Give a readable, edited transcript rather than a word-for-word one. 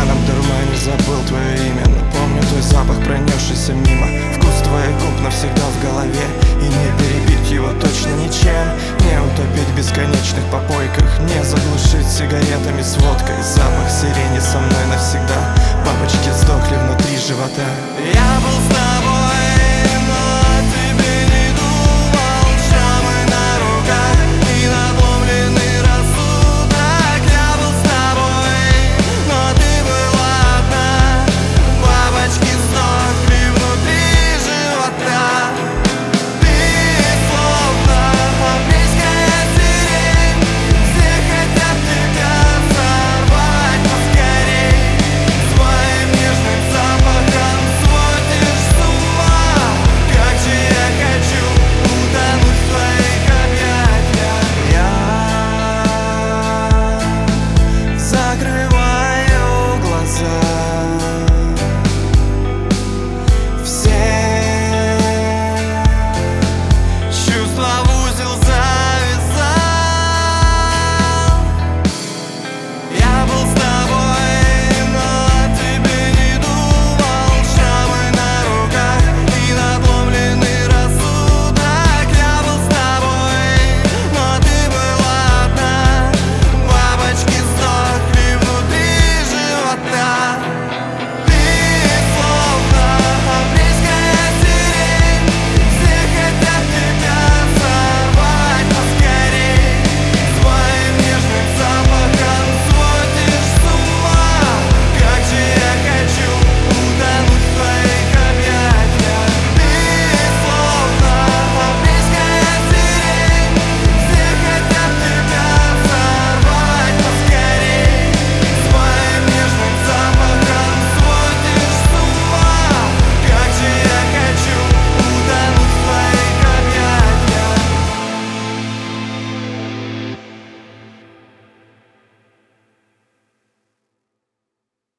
пьяном дурмане забыл твое имя, но помню твой запах, пронесшийся мимо. Вкус твоих губ навсегда в голове, и не перебить его точно ничем. Не утопить в бесконечных попойках, не заглушить сигаретами с водкой. Запах сирени со мной навсегда, бабочки сдохли внутри живота. Я был с тобой